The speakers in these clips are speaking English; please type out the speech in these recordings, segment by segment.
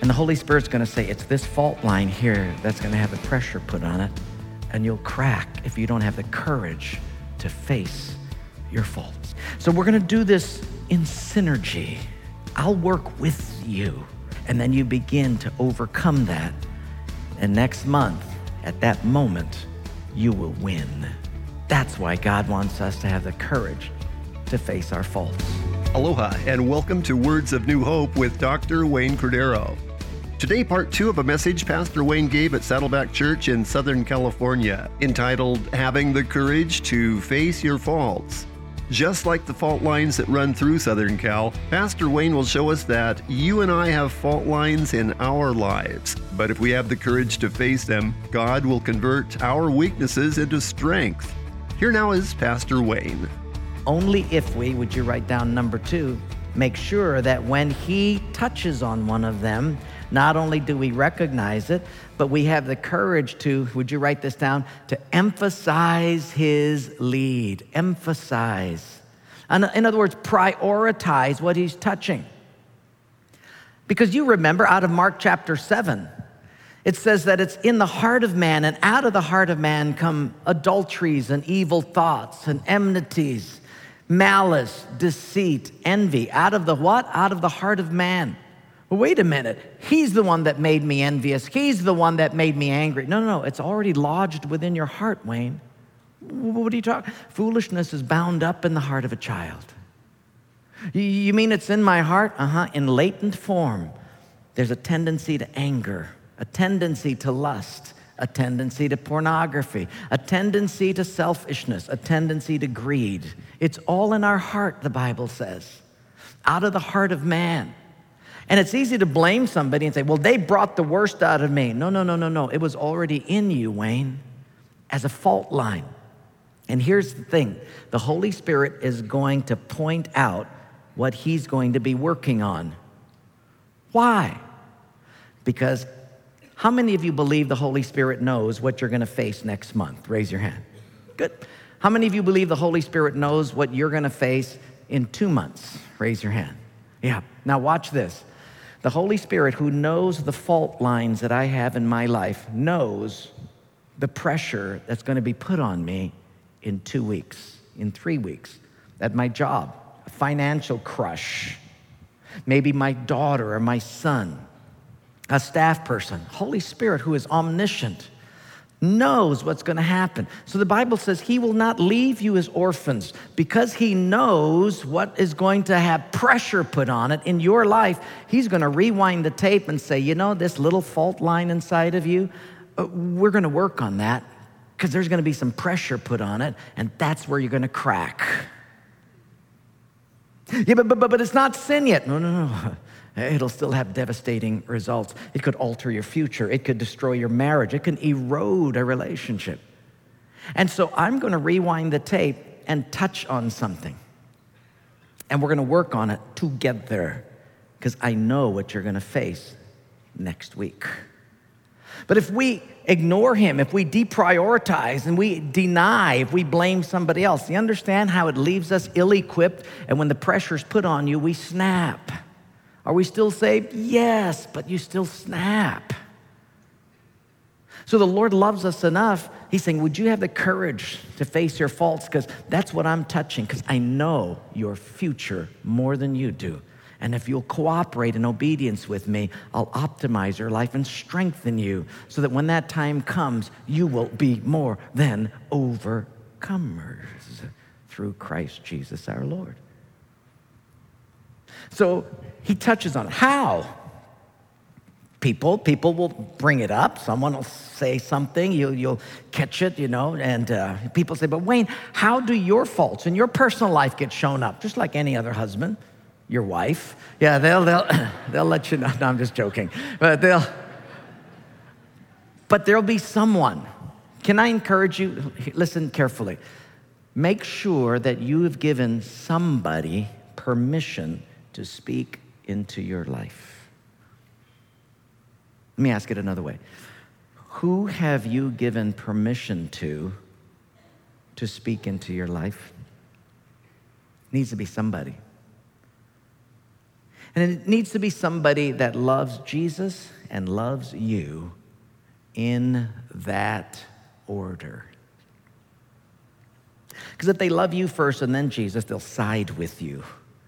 And the Holy Spirit's going to say, it's this fault line here that's going to have the pressure put on it, and you'll crack if you don't have the courage to face your faults. So we're going to do this in synergy. I'll work with you, and then you begin to overcome that. And next month, at that moment, you will win. That's why God wants us to have the courage to face our faults. Aloha, and welcome to Words of New Hope with Dr. Wayne Cordero. Today, part 2 of a message Pastor Wayne gave at Saddleback Church in Southern California, entitled, Having the Courage to Face Your Faults. Just like the fault lines that run through Southern Cal, Pastor Wayne will show us that you and I have fault lines in our lives. But if we have the courage to face them, God will convert our weaknesses into strength. Here now is Pastor Wayne. Only if we, would you write down number 2, make sure that when he touches on one of them, not only do we recognize it, but we have the courage to, would you write this down, to emphasize his lead. Emphasize. In other words, prioritize what he's touching. Because you remember out of Mark chapter 7, it says that it's in the heart of man, and out of the heart of man come adulteries and evil thoughts and enmities, malice, deceit, envy. Out of the what? Out of the heart of man. Well, wait a minute. He's the one that made me envious. He's the one that made me angry. No. It's already lodged within your heart, Wayne. What are you talking? Foolishness is bound up in the heart of a child. You mean it's in my heart? In latent form. There's a tendency to anger, a tendency to lust, a tendency to pornography, a tendency to selfishness, a tendency to greed. It's all in our heart, the Bible says. Out of the heart of man. And it's easy to blame somebody and say, well, they brought the worst out of me. No. It was already in you, Wayne, as a fault line. And here's the thing. The Holy Spirit is going to point out what he's going to be working on. Why? Because how many of you believe the Holy Spirit knows what you're going to face next month? Raise your hand. Good. How many of you believe the Holy Spirit knows what you're going to face in 2 months? Raise your hand. Yeah. Now watch this. The Holy Spirit, who knows the fault lines that I have in my life, knows the pressure that's going to be put on me in 2 weeks, in 3 weeks, at my job, a financial crush, maybe my daughter or my son, a staff person. Holy Spirit, who is omniscient, knows what's going to happen. So the Bible says he will not leave you as orphans because he knows what is going to have pressure put on it in your life. He's going to rewind the tape and say, this little fault line inside of you, we're going to work on that because there's going to be some pressure put on it, and that's where you're going to crack. Yeah, but it's not sin yet. No. It'll still have devastating results. It could alter your future. It could destroy your marriage. It can erode a relationship. And so I'm going to rewind the tape and touch on something. And we're going to work on it together because I know what you're going to face next week. But if we ignore him, if we deprioritize and we deny, if we blame somebody else, you understand how it leaves us ill-equipped, and when the pressure's put on you, we snap. Are we still saved? Yes, but you still snap. So the Lord loves us enough. He's saying, would you have the courage to face your faults? Because that's what I'm touching, because I know your future more than you do. And if you'll cooperate in obedience with me, I'll optimize your life and strengthen you so that when that time comes, you will be more than overcomers through Christ Jesus our Lord. So he touches on it. How? People will bring it up. Someone will say something. You'll catch it, and people say, but Wayne, how do your faults in your personal life get shown up? Just like any other husband, your wife. Yeah, they'll let you know. No, I'm just joking. But there'll be someone. Can I encourage you? Listen carefully. Make sure that you have given somebody permission to speak into your life. Let me ask it another way. Who have you given permission to speak into your life? Needs to be somebody. And it needs to be somebody that loves Jesus and loves you in that order. Because if they love you first and then Jesus, they'll side with you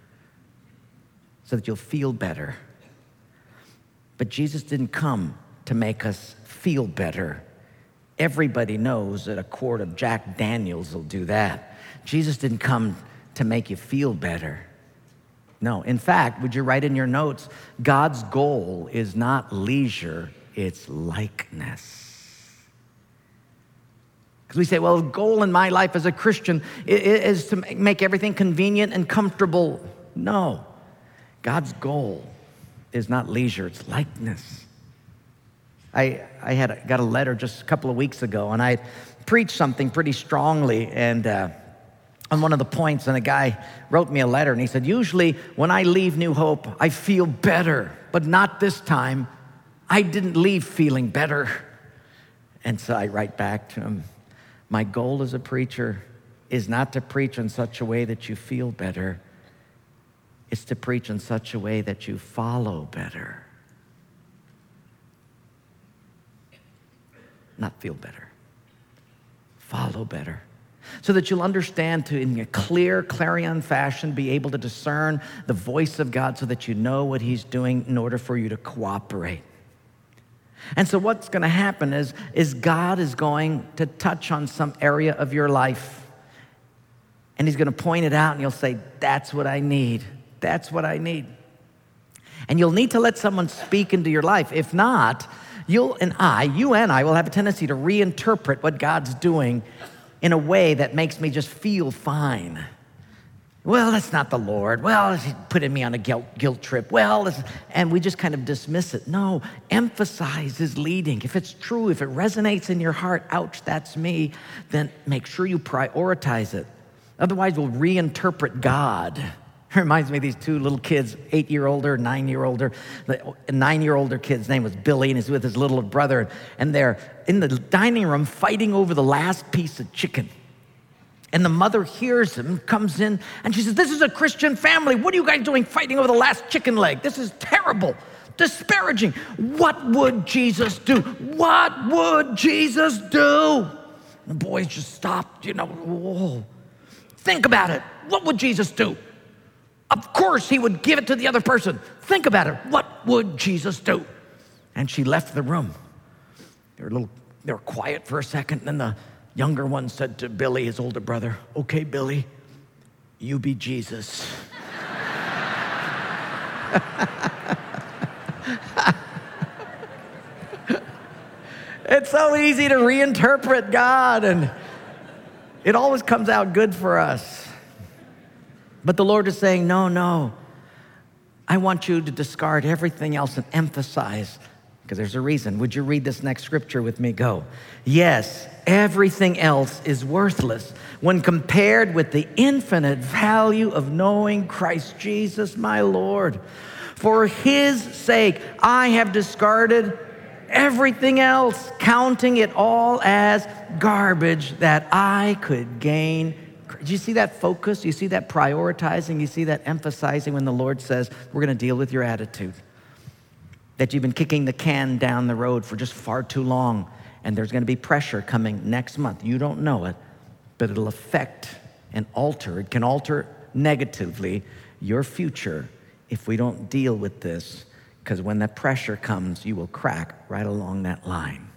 so that you'll feel better. But Jesus didn't come to make us feel better. Everybody knows that a quart of Jack Daniels will do that. Jesus didn't come to make you feel better. No, in fact, would you write in your notes, God's goal is not leisure, it's likeness. Because we say, well, the goal in my life as a Christian is to make everything convenient and comfortable. No, God's goal is not leisure, it's likeness. I got a letter just a couple of weeks ago, and I preached something pretty strongly, and on one of the points, and a guy wrote me a letter, and he said, usually when I leave New Hope, I feel better, but not this time. I didn't leave feeling better. And so I write back to him, my goal as a preacher is not to preach in such a way that you feel better. It's to preach in such a way that you follow better. Not feel better. Follow better. So that you'll understand to, in a clear, clarion fashion, be able to discern the voice of God so that you know what he's doing in order for you to cooperate. And so what's going to happen is God is going to touch on some area of your life. And he's going to point it out and you'll say, that's what I need. That's what I need. And you'll need to let someone speak into your life. If not, you and I will have a tendency to reinterpret what God's doing in a way that makes me just feel fine. Well, that's not the Lord. Well, he's putting me on a guilt trip. Well, and we just kind of dismiss it. No, emphasize his leading. If it's true, if it resonates in your heart, ouch, that's me, then make sure you prioritize it. Otherwise, we'll reinterpret God. It reminds me of these two little kids, 8-year-older, 9-year-older. The 9-year-older kid's name was Billy, and he's with his little brother, and they're in the dining room fighting over the last piece of chicken. And the mother hears him, comes in, and she says, this is a Christian family. What are you guys doing fighting over the last chicken leg? This is terrible, disparaging. What would Jesus do? What would Jesus do? The boys just stopped, whoa. Think about it. What would Jesus do? Of course, he would give it to the other person. Think about it. What would Jesus do? And she left the room. They were quiet for a second, and then the younger one said to Billy, his older brother, okay, Billy, you be Jesus. It's so easy to reinterpret God, and it always comes out good for us. But the Lord is saying, no, I want you to discard everything else and emphasize, because there's a reason. Would you read this next scripture with me? Go. Yes, everything else is worthless when compared with the infinite value of knowing Christ Jesus, my Lord. For his sake, I have discarded everything else, counting it all as garbage that I could gain. Do you see that focus? You see that prioritizing? You see that emphasizing when the Lord says, we're going to deal with your attitude? That you've been kicking the can down the road for just far too long, and there's going to be pressure coming next month. You don't know it, but it'll affect and alter. It can alter negatively your future if we don't deal with this, because when that pressure comes, you will crack right along that line.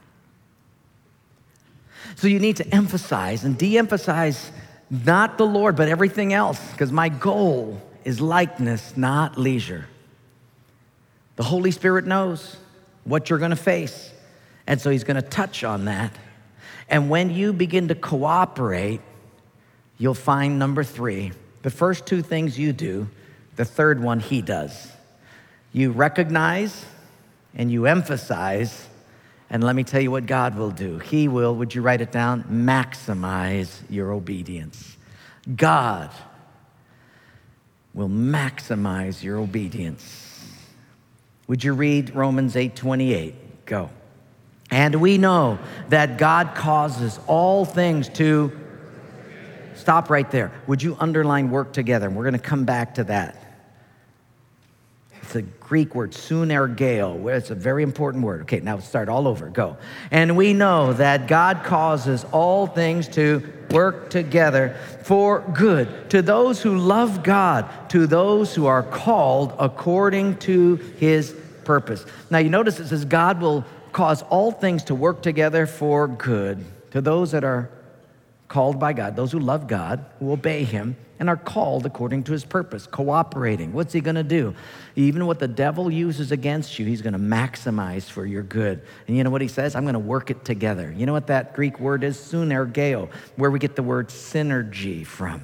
So you need to emphasize and de-emphasize not the Lord, but everything else, because my goal is likeness, not leisure. The Holy Spirit knows what you're going to face, and so he's going to touch on that. And when you begin to cooperate, you'll find number 3. The first 2 things you do, the third one he does. You recognize and you emphasize, and let me tell you what God will do. He will, would you write it down? Maximize your obedience. God will maximize your obedience. Would you read Romans 8:28? Go. And we know that God causes all things to... Stop right there. Would you underline work together? We're going to come back to that. It's a Greek word, sunergeo, where it's a very important word. Okay, now start all over, go. And we know that God causes all things to work together for good to those who love God, to those who are called according to his purpose. Now you notice it says God will cause all things to work together for good to those that are called by God, those who love God, who obey him, and are called according to his purpose, cooperating. What's he going to do? Even what the devil uses against you, he's going to maximize for your good. And you know what he says? I'm going to work it together. You know what that Greek word is? Sunergeo, where we get the word synergy from.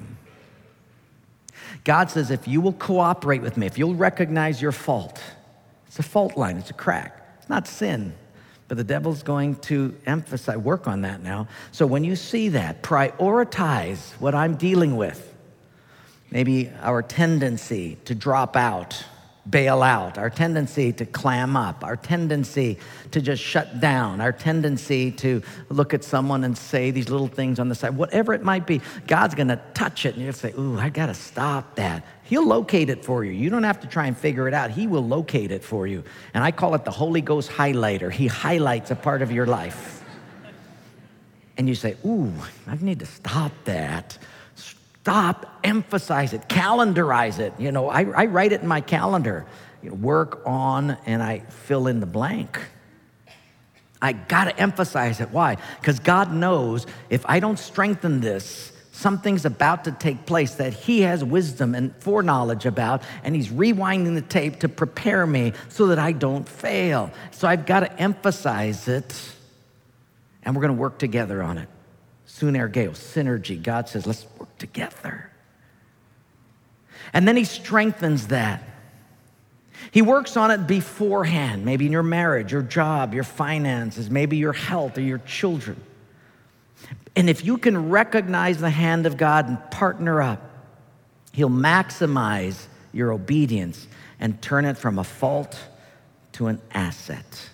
God says, if you will cooperate with me, if you'll recognize your fault, it's a fault line, it's a crack. It's not sin. But the devil's going to work on that now. So when you see that, prioritize what I'm dealing with. Maybe our tendency to drop out, bail out, our tendency to clam up, our tendency to just shut down, our tendency to look at someone and say these little things on the side, whatever it might be, God's going to touch it and you'll say, ooh, I got to stop that. He'll locate it for you. You don't have to try and figure it out. He will locate it for you. And I call it the Holy Ghost highlighter. He highlights a part of your life. And you say, ooh, I need to stop that. Stop, emphasize it, calendarize it. You know, I write it in my calendar. You know, work on, and I fill in the blank. I got to emphasize it. Why? Because God knows if I don't strengthen this, something's about to take place that he has wisdom and foreknowledge about, and he's rewinding the tape to prepare me so that I don't fail. So I've got to emphasize it, and we're going to work together on it. Sunergeo, synergy. God says, let's work together. And then he strengthens that. He works on it beforehand, maybe in your marriage, your job, your finances, maybe your health or your children. And if you can recognize the hand of God and partner up, he'll maximize your obedience and turn it from a fault to an asset.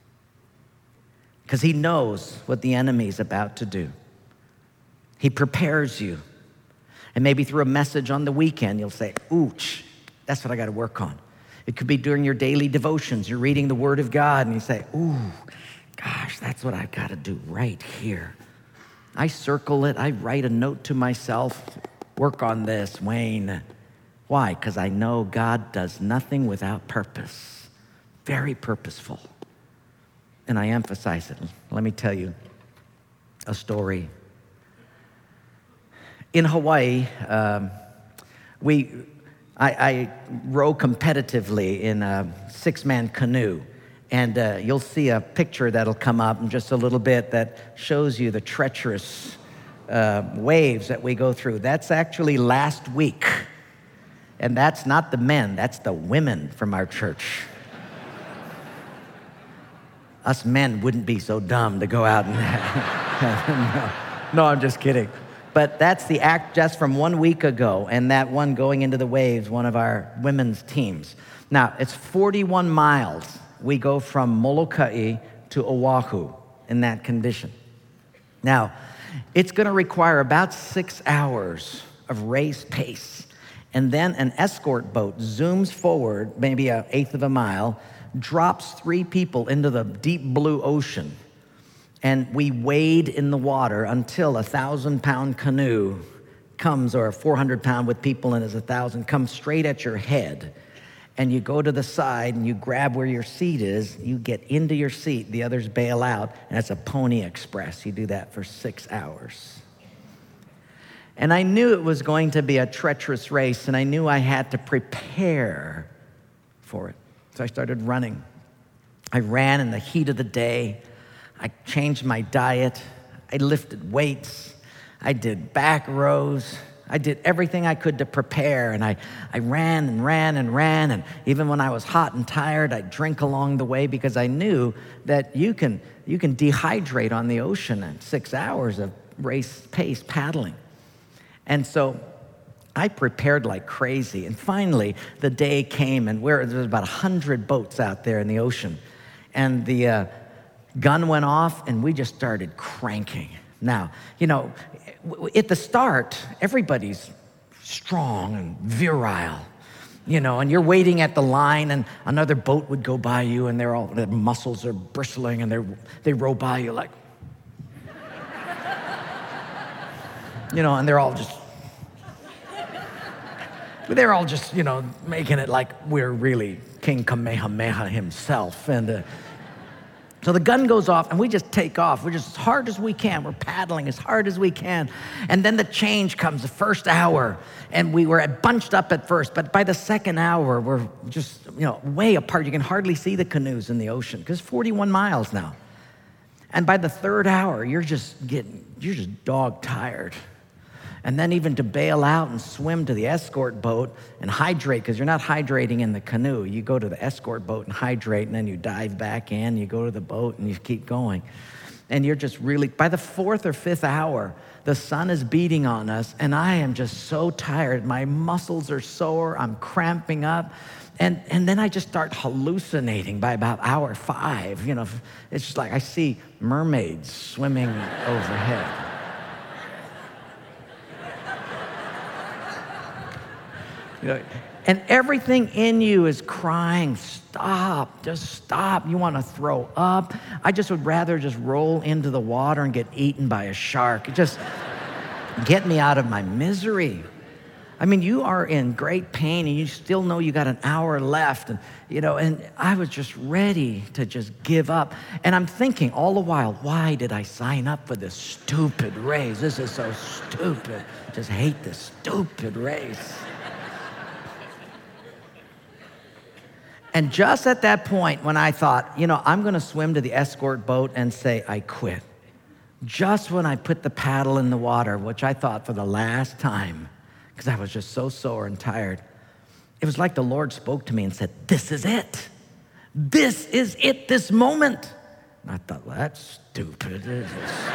Because he knows what the enemy's about to do. He prepares you. And maybe through a message on the weekend, you'll say, ooch, that's what I got to work on. It could be during your daily devotions. You're reading the Word of God, and you say, ooh, gosh, that's what I've got to do right here. I circle it. I write a note to myself, work on this, Wayne. Why? Because I know God does nothing without purpose. Very purposeful. And I emphasize it. Let me tell you a story. In Hawaii, I row competitively in a 6-man canoe. And you'll see a picture that'll come up in just a little bit that shows you the treacherous waves that we go through. That's actually last week. And that's not the men, that's the women from our church. Us men wouldn't be so dumb to go out and... No, I'm just kidding. But that's the act just from 1 week ago, and that one going into the waves, one of our women's teams. Now, it's 41 miles. We go from Molokai to Oahu in that condition. Now, it's going to require about 6 hours of race pace. And then an escort boat zooms forward, maybe 1/8 of a mile, drops 3 people into the deep blue ocean. And we wade in the water until a 1,000-pound canoe comes, or a 400-pound with people in it is 1,000, comes straight at your head. And you go to the side and you grab where your seat is, you get into your seat, the others bail out, and it's a Pony Express. You do that for 6 hours. And I knew it was going to be a treacherous race, and I knew I had to prepare for it. So I started running. I ran in the heat of the day. I changed my diet. I lifted weights. I did back rows. I did everything I could to prepare, and I ran and ran and ran, and even when I was hot and tired, I'd drink along the way because I knew that you can dehydrate on the ocean in 6 hours of race pace paddling. And so I prepared like crazy, and finally the day came, and there was about 100 boats out there in the ocean, and the gun went off, and we just started cranking. Now, you know, at the start, everybody's strong and virile. and you're waiting at the line, and another boat would go by you, and their muscles are bristling, and they row by you like, and they're all just, making it like we're really King Kamehameha himself. And so the gun goes off, and we just take off. We're just as hard as we can. We're paddling as hard as we can. And then the change comes, the first hour, and we were bunched up at first. But by the second hour, we're just, way apart. You can hardly see the canoes in the ocean because it's 41 miles now. And by the third hour, you're just dog tired. And then even to bail out and swim to the escort boat and hydrate, because you're not hydrating in the canoe. You go to the escort boat and hydrate, and then you dive back in, you go to the boat, and you keep going. And you're just really, by the fourth or fifth hour, the sun is beating on us, and I am just so tired. My muscles are sore, I'm cramping up. And then I just start hallucinating by about hour 5. It's just like I see mermaids swimming overhead. And everything in you is crying, stop, just stop. You want to throw up. I just would rather just roll into the water and get eaten by a shark. Just get me out of my misery. I mean, you are in great pain, and you still know you got an hour left. And I was just ready to just give up. And I'm thinking all the while, why did I sign up for this stupid race? This is so stupid. Just hate this stupid race. And just at that point when I thought, I'm going to swim to the escort boat and say, I quit. Just when I put the paddle in the water, which I thought for the last time, because I was just so sore and tired, it was like the Lord spoke to me and said, this is it. This is it, this moment. And I thought, well, that's stupid. This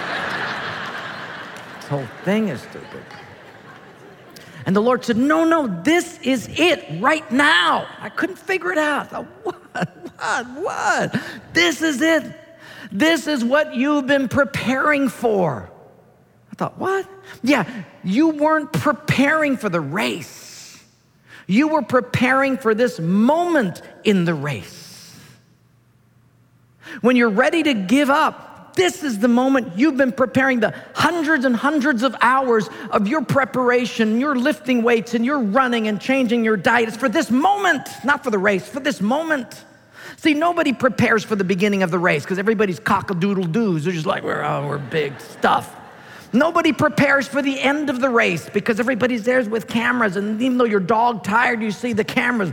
whole thing is stupid. And the Lord said, no, this is it right now. I couldn't figure it out. I thought, what? This is it. This is what you've been preparing for. I thought, what? Yeah, you weren't preparing for the race. You were preparing for this moment in the race. When you're ready to give up, this is the moment you've been preparing, the hundreds and hundreds of hours of your preparation, your lifting weights and your running and changing your diet. It's for this moment, not for the race, for this moment. See, nobody prepares for the beginning of the race because everybody's cock-a-doodle-doos. They're just like, we're big stuff. Nobody prepares for the end of the race because everybody's there with cameras, and even though you're dog tired, you see the cameras.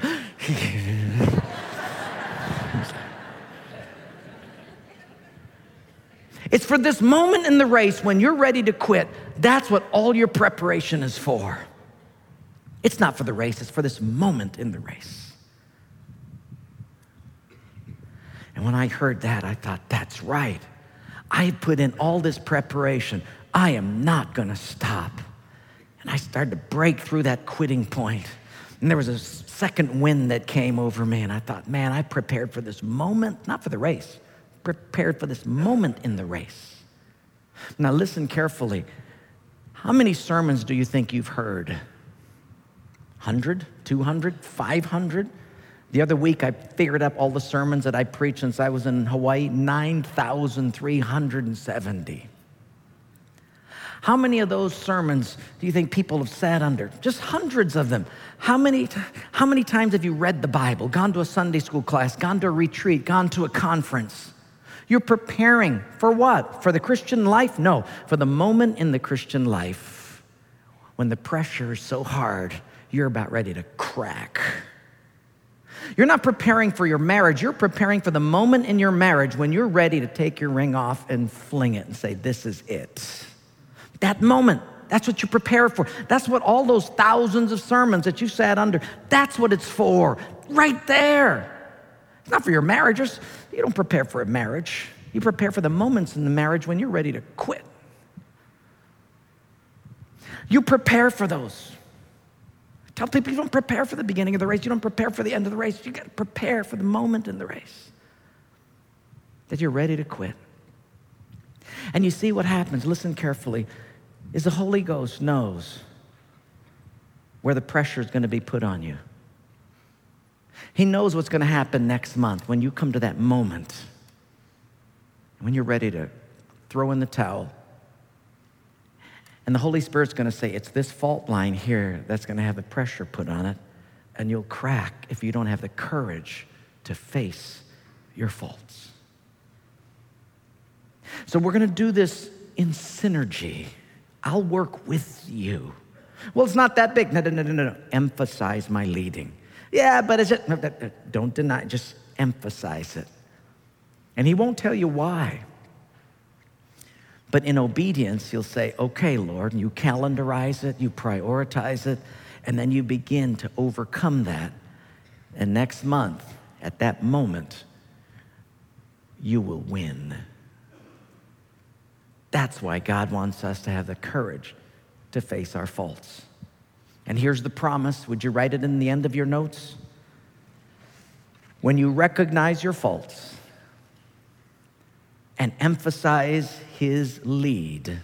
It's for this moment in the race when you're ready to quit. That's what all your preparation is for. It's not for the race, it's for this moment in the race. And when I heard that, I thought, that's right. I put in all this preparation. I am not going to stop. And I started to break through that quitting point. And there was a second wind that came over me, and I thought, man, I prepared for this moment, not for the race. Prepared for this moment in the race. Now listen carefully. How many sermons do you think you've heard? 100, 200, 500? The other week I figured up all the sermons that I preached since I was in Hawaii, 9,370. How many of those sermons do you think people have sat under? Just hundreds of them. How many times have you read the Bible, gone to a Sunday school class, gone to a retreat, gone to a conference? You're preparing for what? For the Christian life? No, for the moment in the Christian life when the pressure is so hard, you're about ready to crack. You're not preparing for your marriage. You're preparing for the moment in your marriage when you're ready to take your ring off and fling it and say, this is it. That moment, that's what you prepare for. That's what all those thousands of sermons that you sat under, that's what it's for, right there. It's not for your marriage. You don't prepare for a marriage. You prepare for the moments in the marriage when you're ready to quit. You prepare for those. Tell people you don't prepare for the beginning of the race. You don't prepare for the end of the race. You got to prepare for the moment in the race that you're ready to quit. And you see what happens, listen carefully, is the Holy Ghost knows where the pressure is going to be put on you. He knows what's going to happen next month when you come to that moment, when you're ready to throw in the towel. And the Holy Spirit's going to say, it's this fault line here that's going to have the pressure put on it, and you'll crack if you don't have the courage to face your faults. So we're going to do this in synergy. I'll work with you. Well, it's not that big. No. Emphasize my leading. Yeah, but is it? No, don't deny, just emphasize it. And he won't tell you why. But in obedience, you'll say, okay, Lord, and you calendarize it, you prioritize it, and then you begin to overcome that. And next month, at that moment, you will win. That's why God wants us to have the courage to face our faults. And here's the promise. Would you write it in the end of your notes? When you recognize your faults and emphasize his lead,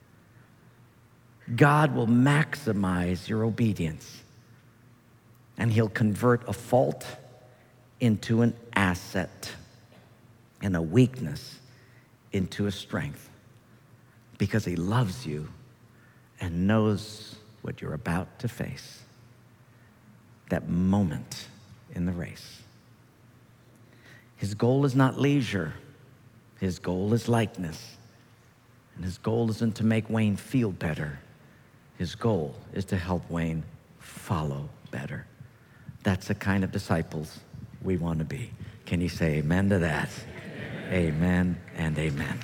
God will maximize your obedience, and he'll convert a fault into an asset and a weakness into a strength, because he loves you and knows what you're about to face, that moment in the race. His goal is not leisure. His goal is likeness. And his goal isn't to make Wayne feel better. His goal is to help Wayne follow better. That's the kind of disciples we want to be. Can you say amen to that? Amen and amen.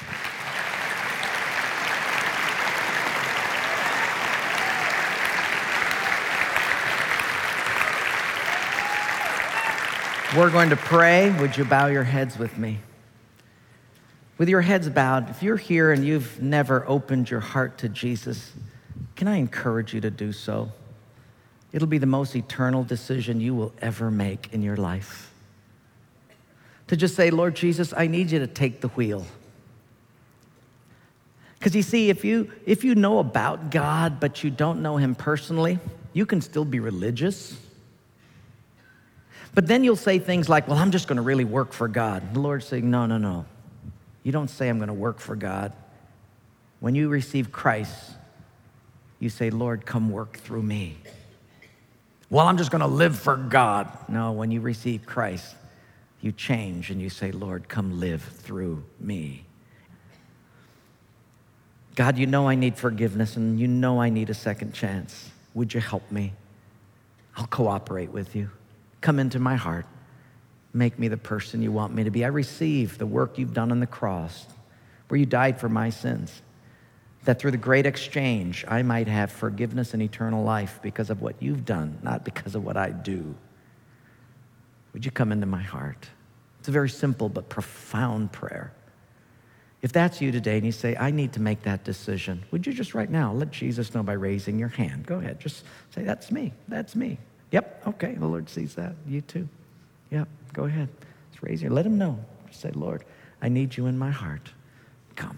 We're going to pray. Would you bow your heads with me? With your heads bowed, if you're here and you've never opened your heart to Jesus, can I encourage you to do so? It'll be the most eternal decision you will ever make in your life. To just say, Lord Jesus, I need you to take the wheel. Because you see, if you know about God, but you don't know him personally, you can still be religious. But then you'll say things like, well, I'm just going to really work for God. And the Lord's saying, no. You don't say, I'm going to work for God. When you receive Christ, you say, Lord, come work through me. Well, I'm just going to live for God. No, when you receive Christ, you change and you say, Lord, come live through me. God, you know I need forgiveness and you know I need a second chance. Would you help me? I'll cooperate with you. Come into my heart. Make me the person you want me to be. I receive the work you've done on the cross, where you died for my sins, that through the great exchange, I might have forgiveness and eternal life because of what you've done, not because of what I do. Would you come into my heart? It's a very simple but profound prayer. If that's you today and you say, I need to make that decision, would you just right now let Jesus know by raising your hand? Go ahead. Just say, that's me. That's me. Yep. Okay. The Lord sees that. You too. Yep. Go ahead. Just raise your, let him know. Just say, Lord, I need you in my heart. Come.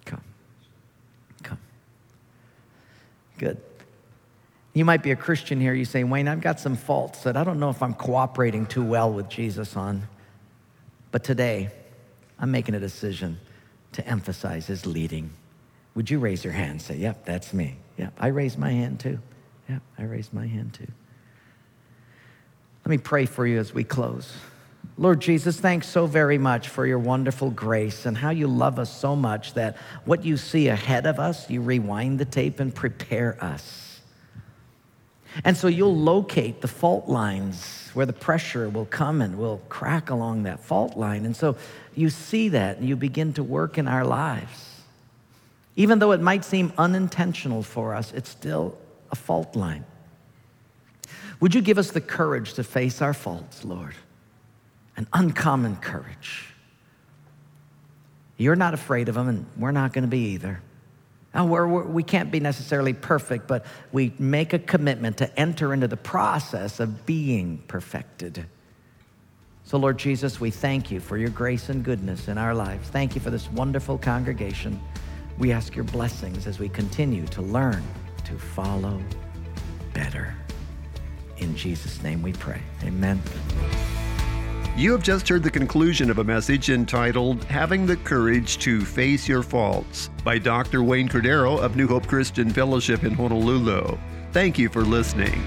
Good. You might be a Christian here. You say, Wayne, I've got some faults that I don't know if I'm cooperating too well with Jesus on. But today, I'm making a decision to emphasize his leading. Would you raise your hand and say, yep, that's me. Yep, I raised my hand too. Yep, I raised my hand too. Let me pray for you as we close. Lord Jesus, thanks so very much for your wonderful grace and how you love us so much that what you see ahead of us, you rewind the tape and prepare us. And so you'll locate the fault lines where the pressure will come and will crack along that fault line. And so you see that and you begin to work in our lives. Even though it might seem unintentional for us, it's still a fault line. Would you give us the courage to face our faults, Lord? An uncommon courage. You're not afraid of them, and we're not going to be either. We can't be necessarily perfect, but we make a commitment to enter into the process of being perfected. So, Lord Jesus, we thank you for your grace and goodness in our lives. Thank you for this wonderful congregation. We ask your blessings as we continue to learn to follow better. In Jesus' name we pray. Amen. You have just heard the conclusion of a message entitled Having the Courage to Face Your Faults by Dr. Wayne Cordeiro of New Hope Christian Fellowship in Honolulu. Thank you for listening.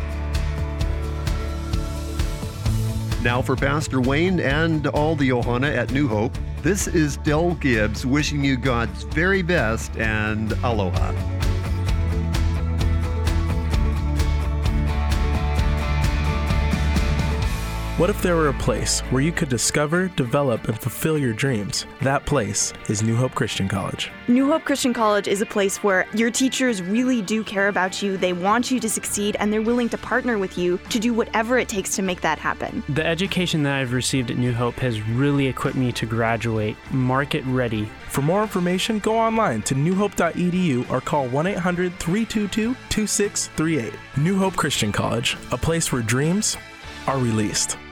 Now for Pastor Wayne and all the Ohana at New Hope, this is Del Gibbs wishing you God's very best and aloha. What if there were a place where you could discover, develop, and fulfill your dreams? That place is New Hope Christian College. New Hope Christian College is a place where your teachers really do care about you, they want you to succeed, and they're willing to partner with you to do whatever it takes to make that happen. The education that I've received at New Hope has really equipped me to graduate market ready. For more information, go online to newhope.edu or call 1-800-322-2638. New Hope Christian College, a place where dreams are released.